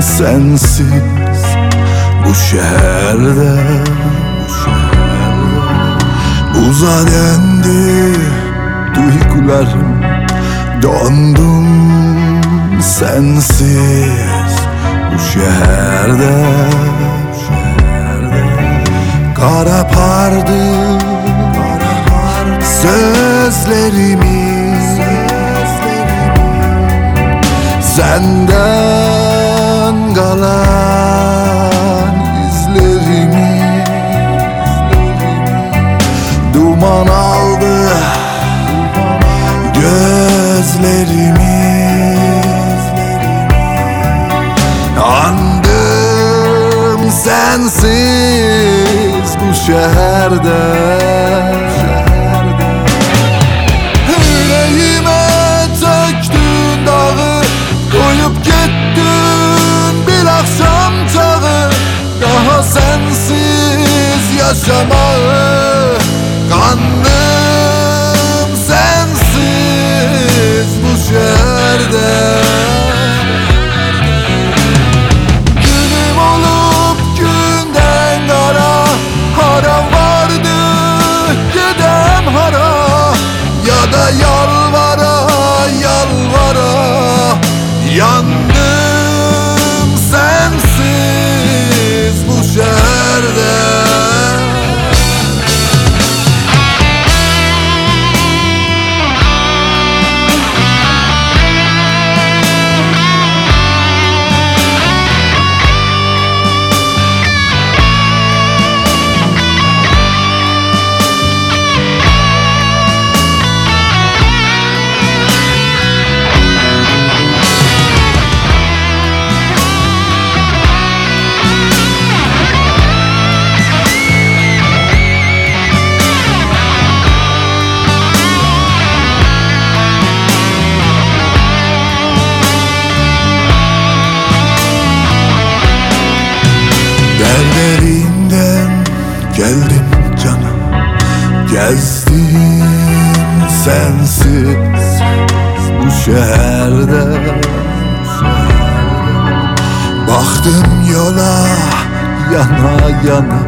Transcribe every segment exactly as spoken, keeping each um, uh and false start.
sensiz bu şehirde, bu şehirde buza döndü duygularım, dondum sensiz bu şehirde, bu şehirde kara pardı, kara pardı sözlerimi, senden kalan izlerimi, duman aldı gözlerimi. Andım sensiz bu şehirde, yüreğime töktün dağı, koyup gittin bir akşam çağı. Daha sensiz yaşamağı, kandım sensiz bu şehirde. Günüm olup günden kara, haram vardı gidem hara, ya da yalvara yalvara. Yandım sensiz bu şehirde. Derlerinden geldim canım, gezdim sensiz bu şehirde. Baktım yola yana yana,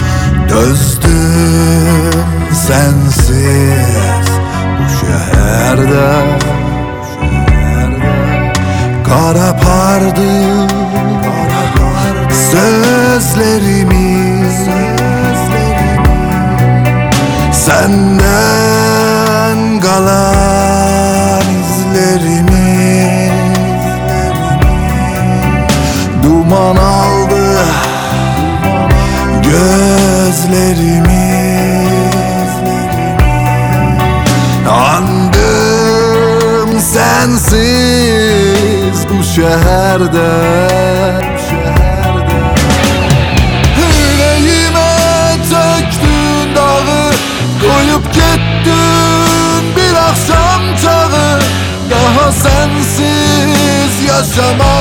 dözdüm sensiz bu şehirde. Kara pardı sözlerimi, senden kalan izlerimi, duman aldı gözlerimi. Andım sensiz bu şehirde, koyup gittin bir akşam çağı. Daha sensiz yaşamak